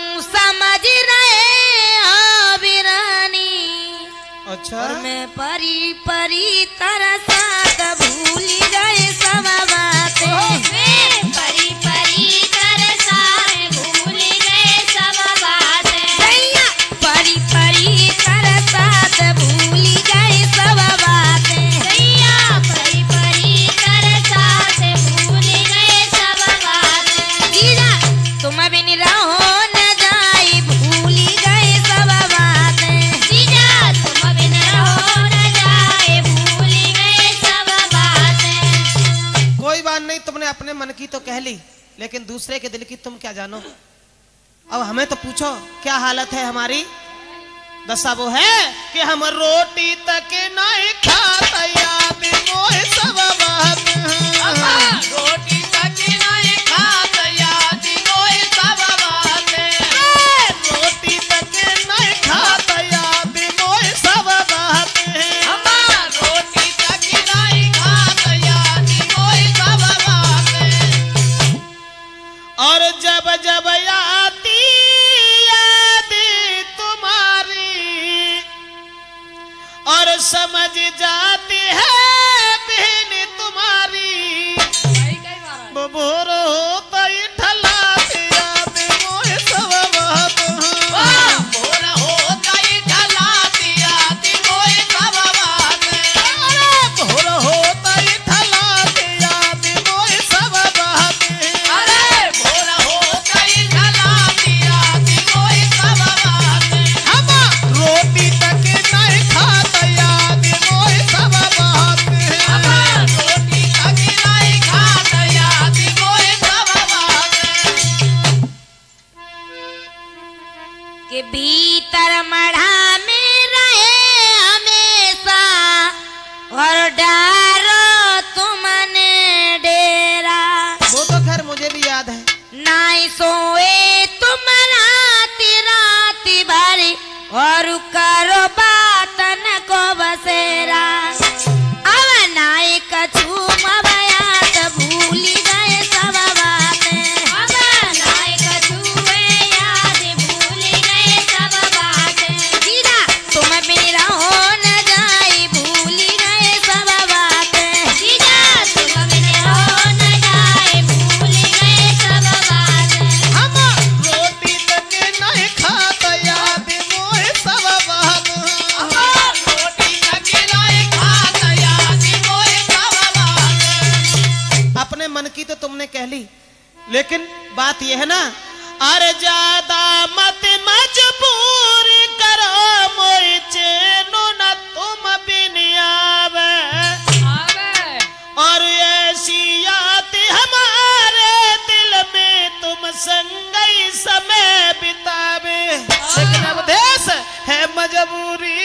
समझ रहे हो बिरानी। अच्छा और मैं परी परी तरसा भूल गए सब बातें। मैं परी परी तरसा भूल गए सब बातें। दैया परी परी तरसा भूल गए सब बातें। दैया परी परी तरसा भूल गए सब बातें। जीजा तुम बिन रहो न जाई भूल गए सब बातें। जीजा तुम बिन रहो न जाए भूल गए सब बातें। कोई बात नहीं, तुमने अपने मन की तो कह ली, लेकिन दूसरे के दिल की तुम क्या जानो। अब हमें तो पूछो क्या हालत है हमारी। दशा वो है कि हम रोटी तक नहीं खाता, याद मोह सब बात। रोटी तक नहीं खाता, याद मोह सब बातें। रोटी तक नहीं खाता, याद मोह सब बात। रोटी तक नहीं खाता, याद मोह सब बातें। और जब जब आती याद तुम्हारी, और समझ जाती है बहन तुम्हारी, बबोर होता ही ठलाती याद मोह सब बात। भोर होता ही ढलाती, याद मोह सब बातें। भोर होता ही ठलाती याद मोह सब बात। भोर होता ही ढलाती, याद मोह सब बातें। हम रोटी तक नहीं खाता, याद मोह सब बात। रोटी तक नहीं खाता, याद मोह सब बातें। के भीतर मढ़ा में रहे हमेशा, और डारो तुमने डेरा। वो तो खैर मुझे भी याद है। नाई सोए तुम राति राति भरी, और करो बातन को बसेरा। अब नाई कछु मबयात भूल गए सब बातें। अब नाय कछुए याद भूल गए सब बातें। जीजा तुम मेरा हो न जाई भूल गए सब बातें। जीजा तुम बिन रहो न जाए भूल गए सब बातें। हम रोटी तक नहीं खाता, याद मोह सब बात। रोटी तक नहीं खाता, याद मोह सब बातें। अपने मन की तो तुमने कह ली, लेकिन बात यह है ना, अरे ज्यादा मत मजबूर करो मोई चैनो न तुम बिन आवे। और ऐसी याद हमारे दिल में तुम संग ही समय बितावे। लेकिन अब देश है मजबूरी